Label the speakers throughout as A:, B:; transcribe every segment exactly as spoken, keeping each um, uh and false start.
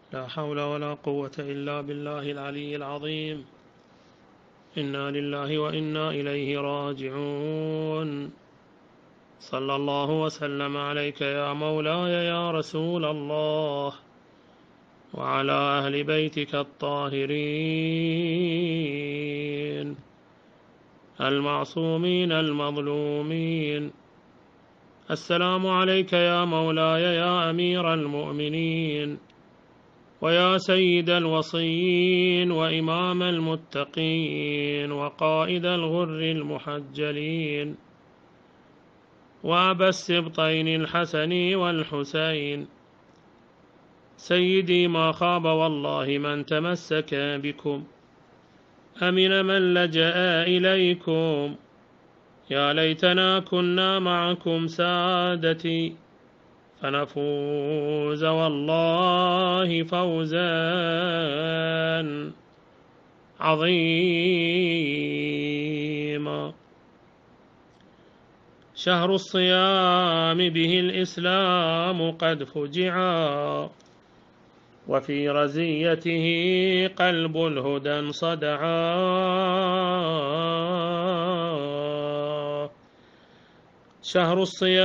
A: لا حول ولا قوة إلا بالله العلي العظيم. إنا لله وإنا إليه راجعون. صلى الله وسلم عليك يا مولاي يا رسول الله، وعلى أهل بيتك الطاهرين المعصومين المظلومين. السلام عليك يا مولاي يا أمير المؤمنين، ويا سيد الوصيين، وإمام المتقين، وقائد الغر المحجلين، وأبا السبطين الحسن والحسين. سيدي ما خاب والله من تمسك بكم، أمن من لجأ إليكم. يا ليتنا كنا معكم سادتي، فنفوز والله فوزا عظيما. شهر الصيام به الإسلام قد فجعا، وفي رزيته قلب الهدى انصدعا. شهر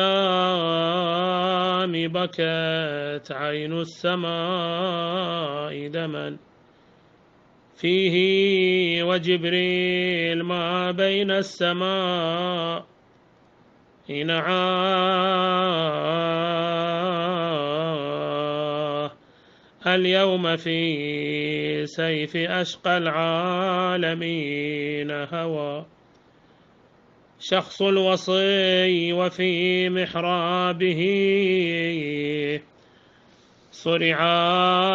A: الصيام بكت عين السماء دما فيه، وجبريل ما بين السماء نعاه. اليوم في سيف أشقى العالمين هوى شخص الوصي، وفي محرابه صرعا.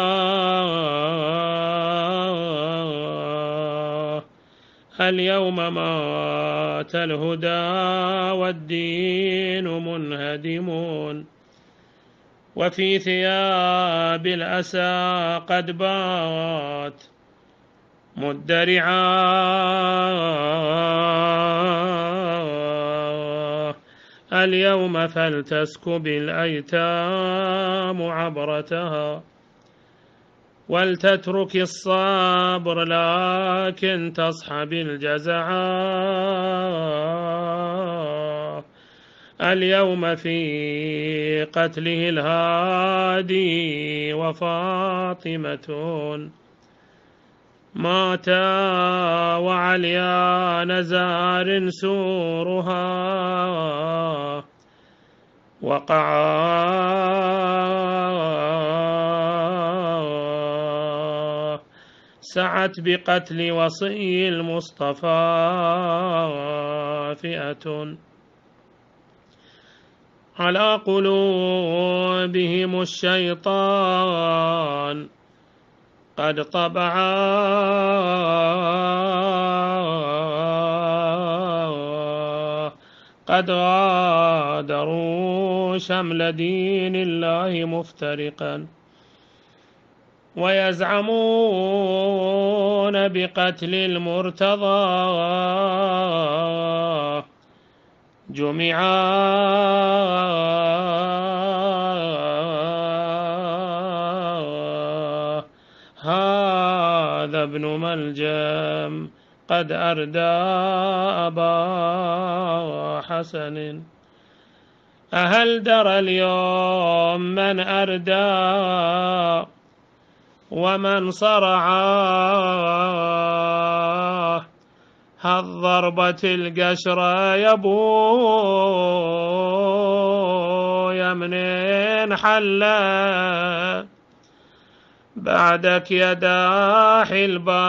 A: اليوم مات الهدى والدين منهدمون، وفي ثياب الأسى قد بات مدرعا. اليوم فلتسكب الأيتام عبرتها، ولتترك الصبر لكن تصحب الجزعا. اليوم في قتله الهادي وفاطمة ماتا، وعليا نزار سورها وقعا. سعت بقتل وصي المصطفى فئة، على قلوبهم الشيطان قد طبعا. قد غادروا شمل دين الله مفترقا، ويزعمون بقتل المرتضى جمعا. هذا ابن ملجم قد أردى أبا حسن، أهل درى اليوم من أردى ومن صرعاه. هالضربة القشرة يبو يمنين حلا، بعدك يا داحي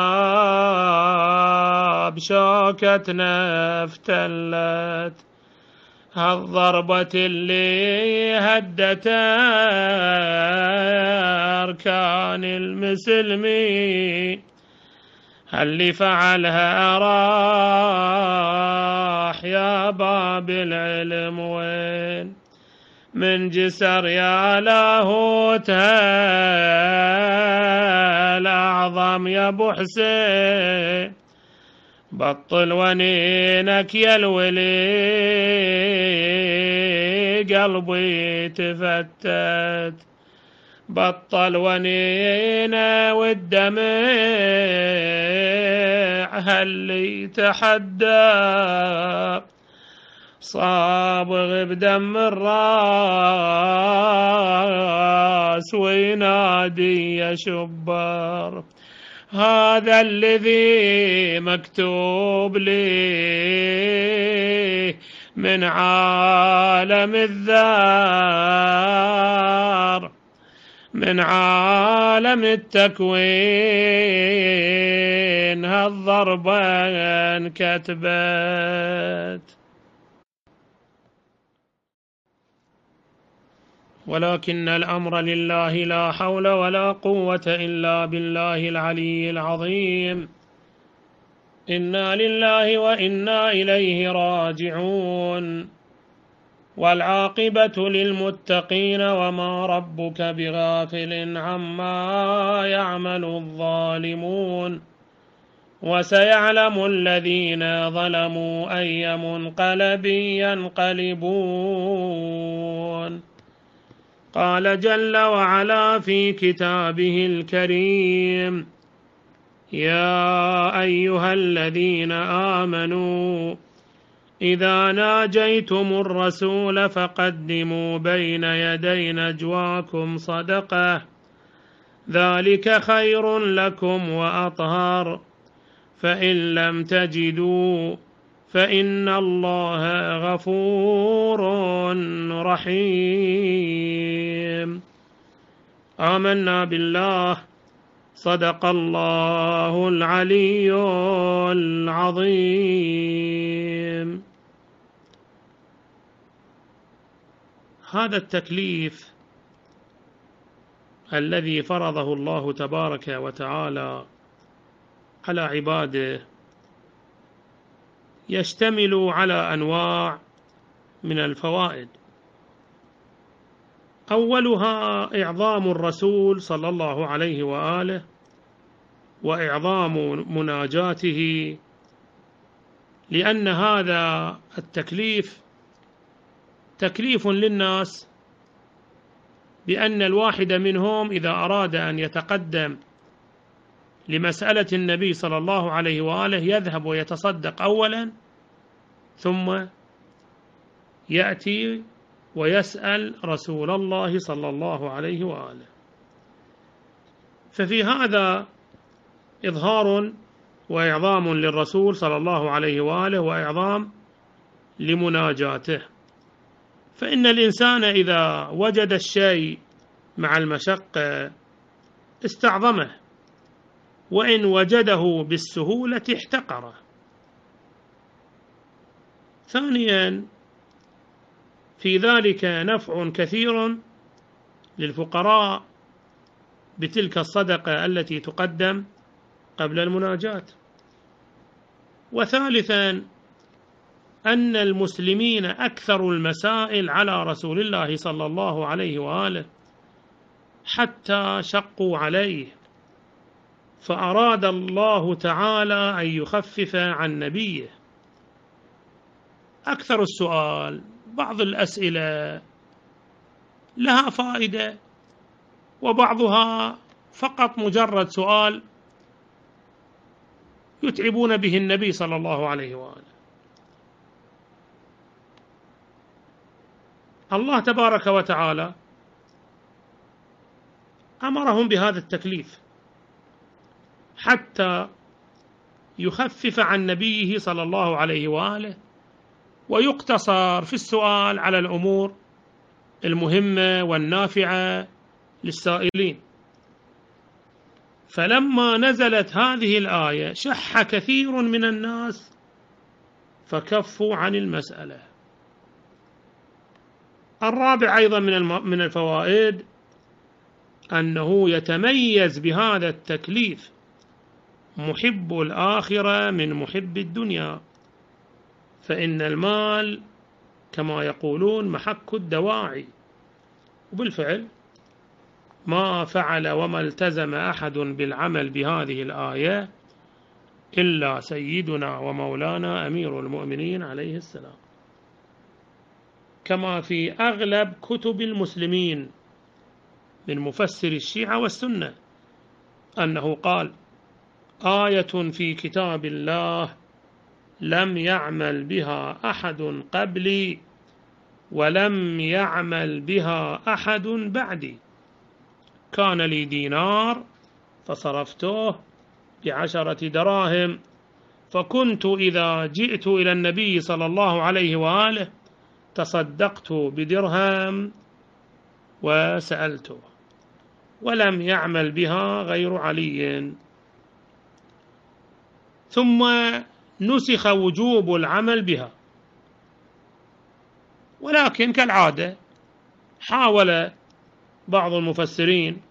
A: الباب شوكتنا افتلت. هالضربة اللي هدت أركان المسلمين، اللي فعلها راح يا باب العلم وين. من جسر يا لاهوتها الأعظم يا أبو حسين، بطل ونينك يا الولي قلبي تفتت. بطل ونينا والدمع هاللي تحدى صابغ بدم الراس وينادي يا شبر هذا الذي مكتوب لي من عالم الذار من عالم التكوين هالضربة كتبت. ولكن الأمر لله لا حول ولا قوة إلا بالله العلي العظيم. إنا لله وإنا إليه راجعون. والعاقبة للمتقين وما ربك بغافل عما يعمل الظالمون. وسيعلم الذين ظلموا أي منقلب ينقلبون. قال جل وعلا في كتابه الكريم يا أيها الذين آمنوا إذا ناجيتم الرسول فقدموا بين يدي نجواكم صدقة ذلك خير لكم وأطهر فإن لم تجدوا فإن الله غفور رحيم. آمنا بالله صدق الله العلي العظيم. هذا التكليف الذي فرضه الله تبارك وتعالى على عباده يشتمل على أنواع من الفوائد. أولها إعظام الرسول صلى الله عليه وآله وإعظام مناجاته، لأن هذا التكليف تكليف للناس بأن الواحد منهم إذا أراد أن يتقدم لمسألة النبي صلى الله عليه وآله يذهب ويتصدق أولا ثم يأتي ويسأل رسول الله صلى الله عليه وآله. ففي هذا إظهار وإعظام للرسول صلى الله عليه وآله وإعظام لمناجاته. فإن الإنسان إذا وجد الشيء مع المشقة استعظمه، وإن وجده بالسهولة احتقره. ثانيا في ذلك نفع كثير للفقراء بتلك الصدقة التي تقدم قبل المناجاة. وثالثا أن المسلمين أكثر المسائل على رسول الله صلى الله عليه وآله حتى شقوا عليه، فأراد الله تعالى أن يخفف عن نبيه. أكثر السؤال، بعض الأسئلة لها فائدة وبعضها فقط مجرد سؤال يتعبون به النبي صلى الله عليه وآله. الله تبارك وتعالى أمرهم بهذا التكليف حتى يخفف عن نبيه صلى الله عليه وآله ويقتصر في السؤال على الأمور المهمة والنافعة للسائلين. فلما نزلت هذه الآية شح كثير من الناس فكفوا عن المسألة. الرابع أيضا من من الفوائد أنه يتميز بهذا التكليف محب الآخرة من محب الدنيا، فإن المال كما يقولون محك الدواعي. وبالفعل ما فعل وما التزم أحد بالعمل بهذه الآية إلا سيدنا ومولانا أمير المؤمنين عليه السلام، كما في أغلب كتب المسلمين من مفسر الشيعة والسنة أنه قال: آية في كتاب الله لم يعمل بها أحد قبلي ولم يعمل بها أحد بعدي، كان لي دينار فصرفته بعشرة دراهم، فكنت إذا جئت إلى النبي صلى الله عليه وآله تصدقت بدرهم وسألته، ولم يعمل بها غير علي. ثم نسخ وجوب العمل بها، ولكن كالعادة حاول بعض المفسرين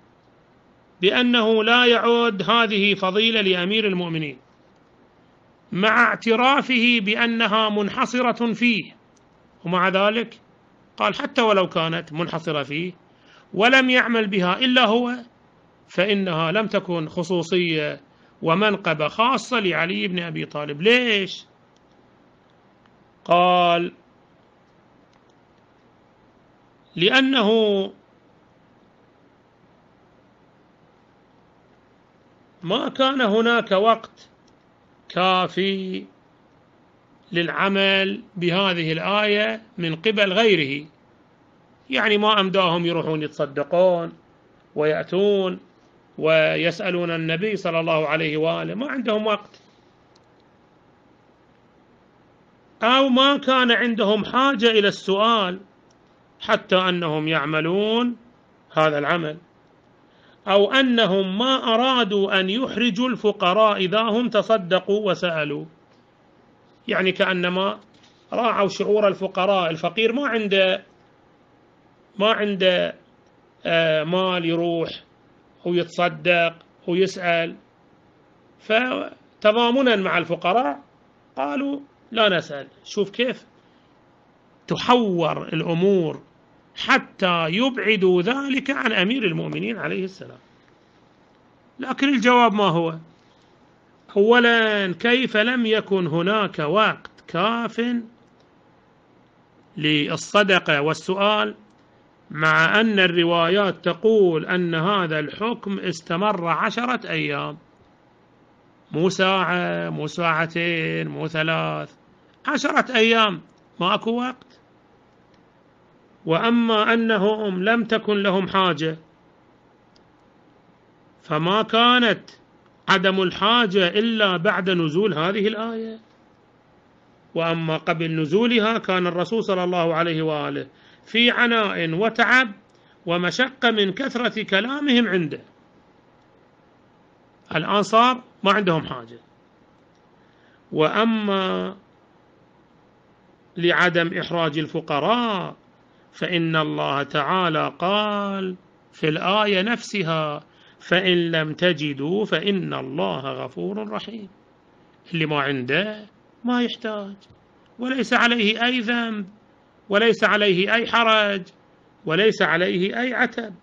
A: بأنه لا يعود هذه فضيلة لأمير المؤمنين، مع اعترافه بأنها منحصرة فيه، ومع ذلك قال حتى ولو كانت منحصرة فيه ولم يعمل بها إلا هو، فإنها لم تكن خصوصية ومنقبة خاصة لعلي بن أبي طالب. ليش؟ قال: لأنه ما كان هناك وقت كافي للعمل بهذه الآية من قبل غيره، يعني ما أمداهم يروحون يتصدقون ويأتون ويسألون النبي صلى الله عليه وآله، ما عندهم وقت، أو ما كان عندهم حاجة إلى السؤال حتى أنهم يعملون هذا العمل، أو أنهم ما أرادوا أن يحرجوا الفقراء إذا هم تصدقوا وسألوا، يعني كأنما راعوا شعور الفقراء. الفقير ما عنده ما عنده مال يروح ويتصدق ويسأل، فتضامنا مع الفقراء قالوا لا نسأل. شوف كيف تحور الأمور حتى يبعدوا ذلك عن أمير المؤمنين عليه السلام. لكن الجواب ما هو؟ أولا، كيف لم يكن هناك وقت كاف للصدقة والسؤال، مع أن الروايات تقول أن هذا الحكم استمر عشرة أيام، مو ساعة مو ساعتين مو ثلاث، عشرة أيام ماكو وقت. وأما أنهم لم تكن لهم حاجة، فما كانت عدم الحاجة إلا بعد نزول هذه الآية، وأما قبل نزولها كان الرسول صلى الله عليه وآله في عناء وتعب ومشقة من كثرة كلامهم عنده. الآن صار ما عندهم حاجة. وأما لعدم إحراج الفقراء فإن الله تعالى قال في الآية نفسها: فإن لم تجدوا فإن الله غفور رحيم. اللي ما عنده ما يحتاج، وليس عليه أي ذنب، وليس عليه أي حرج، وليس عليه أي عتب.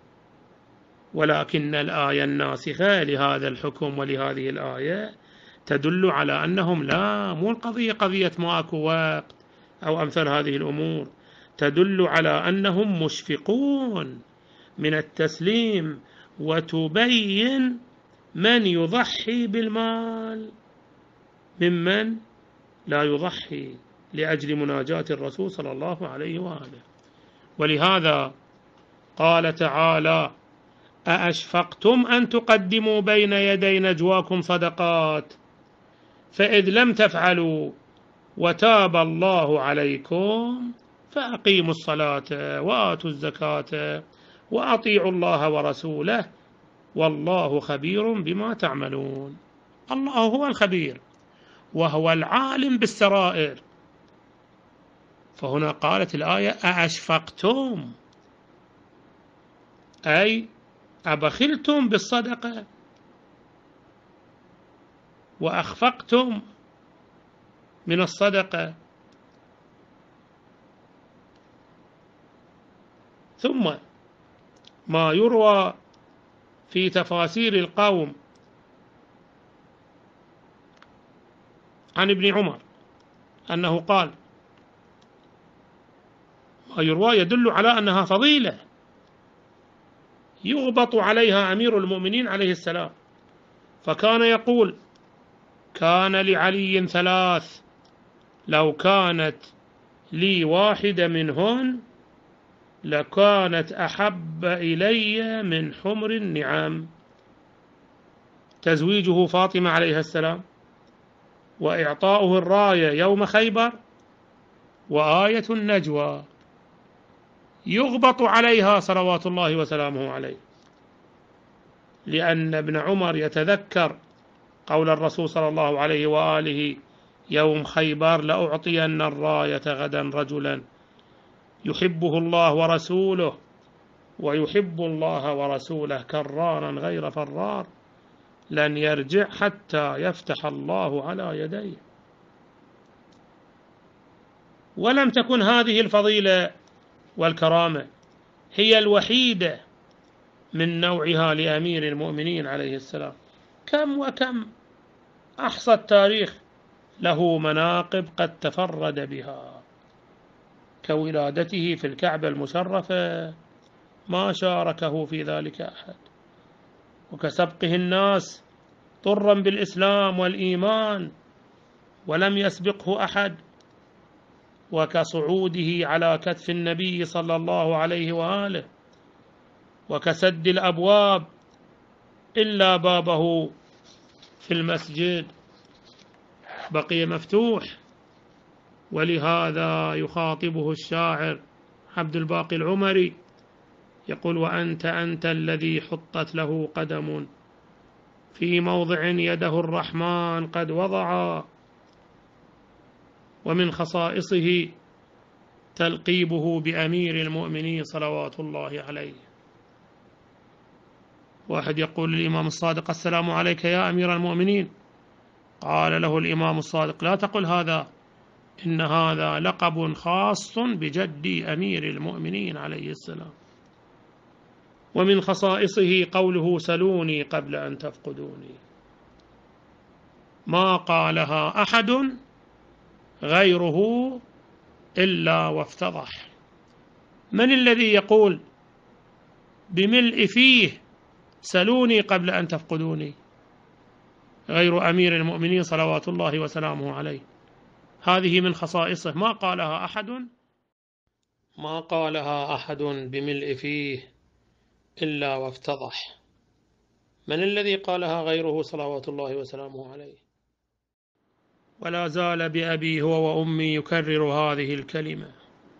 A: ولكن الآية الناسخة لهذا الحكم ولهذه الآية تدل على أنهم لا، مو القضية قضية ماكو وقت أو أمثال هذه الأمور، تدل على أنهم مشفقون من التسليم، وتبين من يضحي بالمال ممن لا يضحي لأجل مناجاة الرسول صلى الله عليه وآله. ولهذا قال تعالى: أأشفقتم أن تقدموا بين يدي نجواكم صدقات فإذ لم تفعلوا وتاب الله عليكم فأقيموا الصلاة وآتوا الزكاة وأطيعوا الله ورسوله والله خبير بما تعملون. الله هو الخبير وهو العالم بالسرائر. فهنا قالت الآية: أأشفقتم، أي أبخلتم بالصدقة وأخفقتم من الصدقة. ثم ما يروى في تفاسير القوم عن ابن عمر أنه قال، ما يروى يدل على أنها فضيلة، يغبط عليها أمير المؤمنين عليه السلام، فكان يقول: كان لعلي ثلاث، لو كانت لي واحدة منهن لكانت أحب إلي من حمر النعم. تزويجه فاطمة عليه السلام، وإعطاؤه الراية يوم خيبر، وآية النجوى يغبط عليها صلوات الله وسلامه عليه، لأن ابن عمر يتذكر قول الرسول صلى الله عليه وآله يوم خيبر: لأعطين الراية غدا رجلا يحبه الله ورسوله ويحب الله ورسوله كرارا غير فرار، لن يرجع حتى يفتح الله على يديه. ولم تكن هذه الفضيلة والكرامة هي الوحيدة من نوعها لأمير المؤمنين عليه السلام، كم وكم أحصى التاريخ له مناقب قد تفرد بها، كولادته في الكعبة المشرفة ما شاركه في ذلك أحد، وكسبقه الناس طرا بالإسلام والإيمان ولم يسبقه أحد، وكصعوده على كتف النبي صلى الله عليه وآله، وكسد الأبواب إلا بابه في المسجد بقي مفتوح. ولهذا يخاطبه الشاعر عبد الباقي العمري يقول: وأنت أنت الذي حطت له قدم في موضع يده الرحمن قد وضع. ومن خصائصه تلقيبه بأمير المؤمنين صلوات الله عليه. واحد يقول للإمام الصادق: السلام عليك يا أمير المؤمنين. قال له الإمام الصادق: لا تقل هذا، إن هذا لقب خاص بجدي أمير المؤمنين عليه السلام. ومن خصائصه قوله: سلوني قبل أن تفقدوني، ما قالها أحد غيره إلا وافتضح. من الذي يقول بملء فيه سلوني قبل أن تفقدوني غير أمير المؤمنين صلوات الله وسلامه عليه؟ هذه من خصائصه، ما قالها أحد ما قالها أحد بملء فيه إلا وافتضح. من الذي قالها غيره صلوات الله وسلامه عليه؟ ولا زال بأبي هو وأمي يكرر هذه الكلمة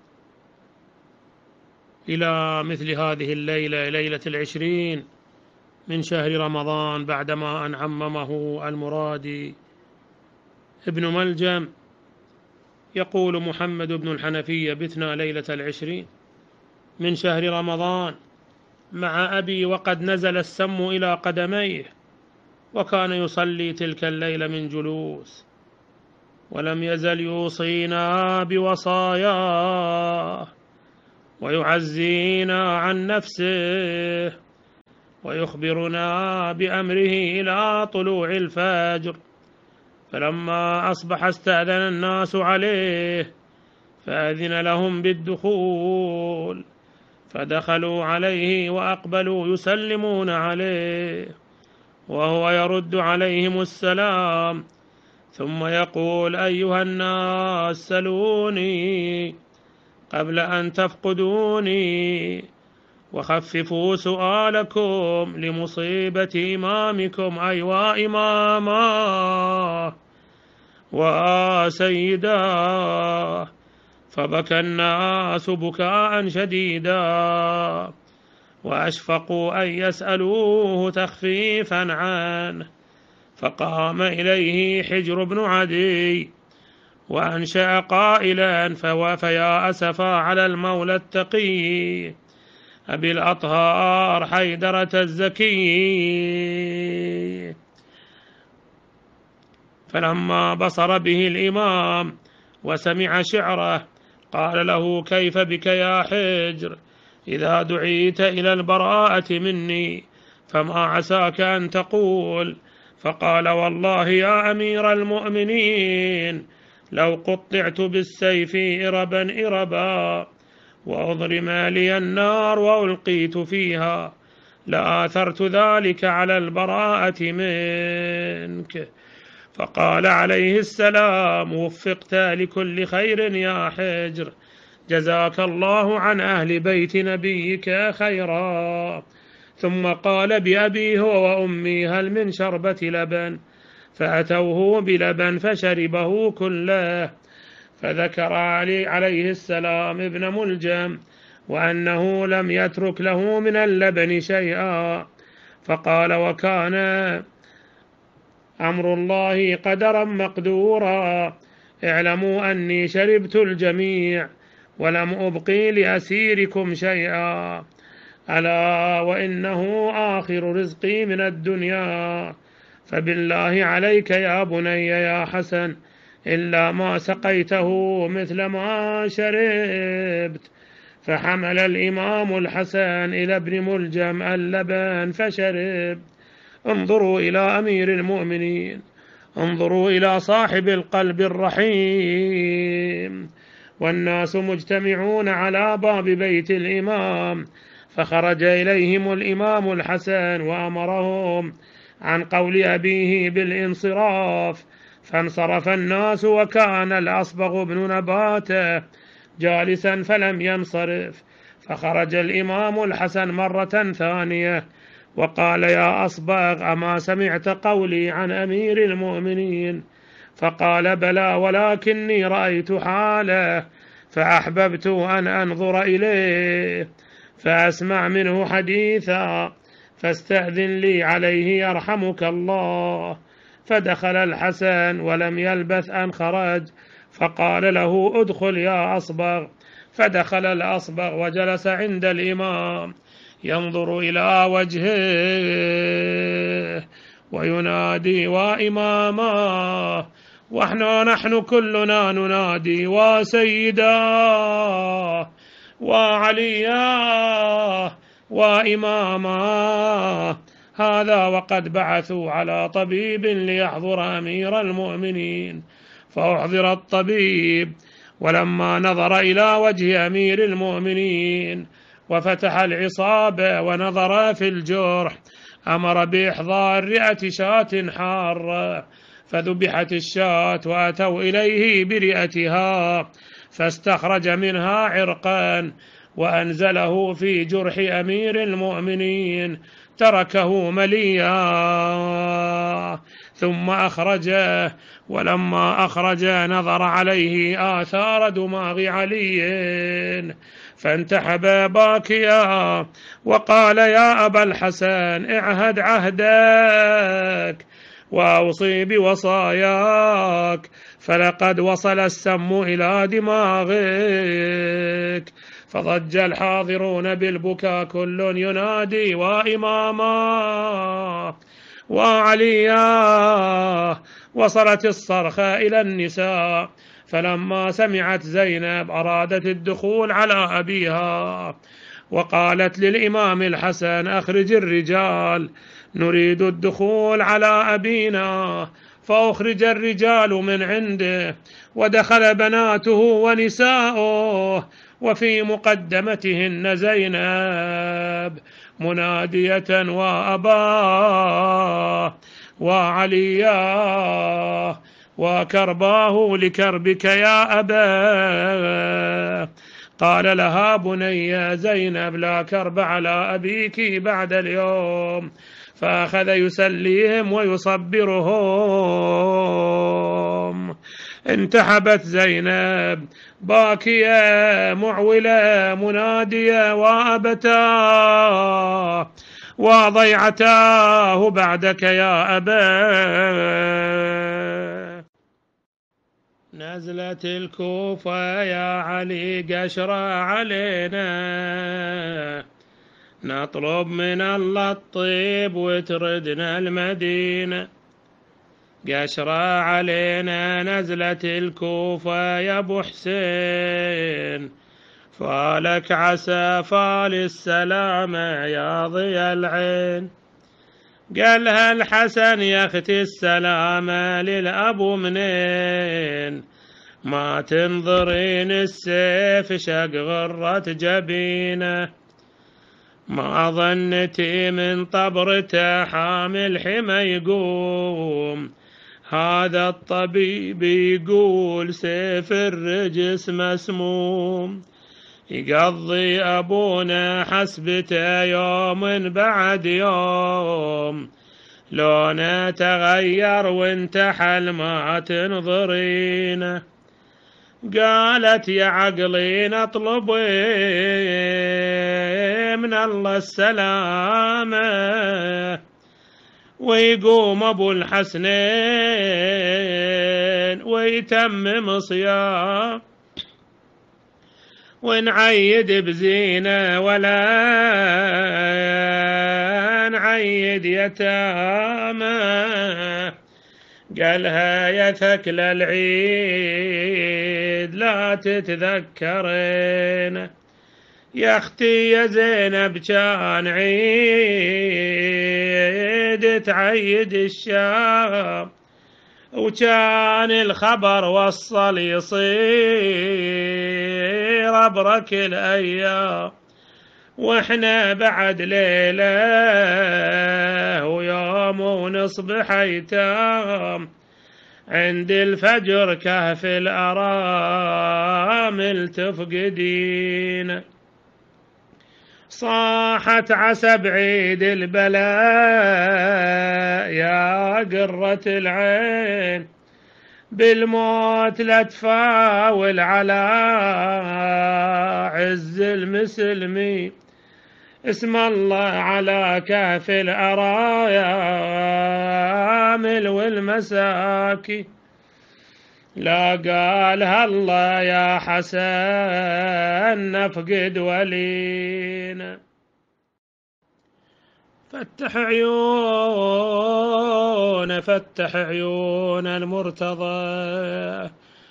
A: إلى مثل هذه الليلة، ليلة العشرين من شهر رمضان، بعدما أن عممه المرادي ابن ملجم. يقول محمد بن الحنفية: بتنا ليلة العشرين من شهر رمضان مع أبي وقد نزل السم إلى قدميه، وكان يصلي تلك الليلة من جلوس، ولم يزل يوصينا بوصاياه ويعزينا عن نفسه ويخبرنا بأمره إلى طلوع الفجر. فلما أصبح استأذن الناس عليه فأذن لهم بالدخول، فدخلوا عليه وأقبلوا يسلمون عليه وهو يرد عليهم السلام، ثم يقول: أيها الناس سلوني قبل أن تفقدوني، وخففوا سؤالكم لمصيبة إمامكم، أي وإماما وسيدا. فبكى الناس بكاء شديدا وأشفقوا أن يسألوه تخفيفا عنه، فقام إليه حجر بن عدي وأنشأ قائلا: فيا أسفا على المولى التقي أبي الأطهار حيدرة الزكي. فلما بصر به الإمام وسمع شعره قال له: كيف بك يا حجر إذا دعيت إلى البراءة مني، فما عساك أن تقول؟ فقال: والله يا أمير المؤمنين لو قطعت بالسيف إربا إربا وأضرم لي النار وألقيت فيها لآثرت ذلك على البراءة منك. فقال عليه السلام: وفقت لكل خير يا حجر، جزاك الله عن أهل بيت نبيك خيرا. ثم قال بأبي هو وأمي هل من شربة لبن؟ فأتوه بلبن فشربه كله. فذكر علي عليه السلام ابن ملجم وأنه لم يترك له من اللبن شيئا. فقال: وكان أمر الله قدرا مقدورا، اعلموا أني شربت الجميع ولم أبقي لأسيركم شيئا، ألا وإنه آخر رزقي من الدنيا. فبالله عليك يا بني يا حسن إلا ما سقيته مثل ما شربت. فحمل الإمام الحسن إلى ابن ملجم اللبن فشرب. انظروا إلى أمير المؤمنين، انظروا إلى صاحب القلب الرحيم. والناس مجتمعون على باب بيت الإمام، فخرج إليهم الإمام الحسن وأمرهم عن قول أبيه بالانصراف، فانصرف الناس وكان الأصبغ بن نباتة جالسا فلم ينصرف. فخرج الإمام الحسن مرة ثانية وقال: يا أصبغ، أما سمعت قولي عن أمير المؤمنين؟ فقال: بلى، ولكني رأيت حاله فأحببت أن أنظر إليه فأسمع منه حديثا، فاستأذن لي عليه يرحمك الله. فدخل الحسن ولم يلبث أن خرج، فقال له: ادخل يا أصبغ. فدخل الأصبغ وجلس عند الإمام ينظر إلى وجهه وينادي: وإماما، ونحن نحن كلنا ننادي: وسيدا، وعليا، وإماما. هذا وقد بعثوا على طبيب ليحضر أمير المؤمنين. فأحضر الطبيب، ولما نظر إلى وجه أمير المؤمنين وفتح العصابة ونظر في الجرح أمر بإحضار رئة شاة حارة، فذبحت الشاة وأتوا إليه برئتها، فاستخرج منها عرقا وأنزله في جرح أمير المؤمنين تركه مليا، ثم أخرجه. ولما أخرج نظر عليه آثار دماغ علي فانتحب باكيا وقال: يا أبا الحسن، اعهد عهدك وأوصي بوصاياك، فلقد وصل السم إلى دماغك. فضج الحاضرون بالبكاء كل ينادي: وإماما، وعليا. وصلت الصرخة إلى النساء، فلما سمعت زينب أرادت الدخول على أبيها وقالت للإمام الحسن: أخرج الرجال، نريد الدخول على أبينا. فأخرج الرجال من عنده، ودخل بناته ونساؤه، وفي مقدمتهن زينب منادية: وأباه، وعلياه، وكرباه لكربك يا أباه. قال لها: بني زينب، لا كرب على أبيك بعد اليوم. فأخذ يسليهم ويصبرهم. انتحبت زينب باكية معولة منادية: وأبتاه، وضيعتاه بعدك يا أبا. نزلت الكوفة يا علي قشرة علينا، نطلب من الله الطيب وتردنا المدينة. قشرة علينا نزلت الكوفة يا ابو حسين، فالك عسى فال السلامة يا ضيا العين. قالها الحسن: يا اختي السلامة للأبو منين، ما تنظرين السيف شق غرة جبينه. ما ظنتي من طبرته حامل حمى يقوم، هذا الطبيب يقول سيف الرجس مسموم، يقضي أبونا حسبته يوم بعد يوم، لونه تغير وانتحل ما تنظرينه. قالت يا عقلي نطلبي من الله السلامة، ويقوم أبو الحسنين ويتمم صيام، ونعيد بزينة ولا نعيد يتامى. قالها يا ثكل العيد لا تتذكرين، يا اختي يا زينب كان عيد تعيد الشام، وكان الخبر وصل يصير أبرك الأيام، واحنا بعد ليلة ويوم ونصبح أيتام، عند الفجر كهف الأرامل تفقدين. صاحت عسى بعيد البلاء يا قرة العين، بالموت لا تفاول على عز المسلمين، اسم الله على كهف الأرامل والمساكي، لا قالها الله يا حسن نفقد ولينا. فتح عيون فتح عيون المرتضى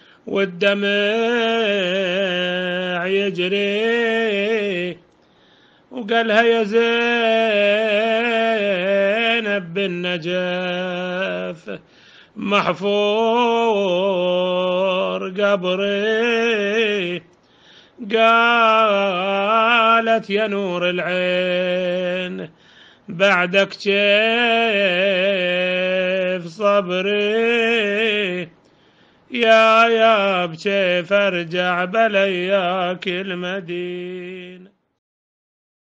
A: والدمع يجري، وقالها يا زينب بالنجف محفور قبري، قالت يا نور العين بعدك كيف صبري، يا يا بكيف ارجع بلياك المدينة.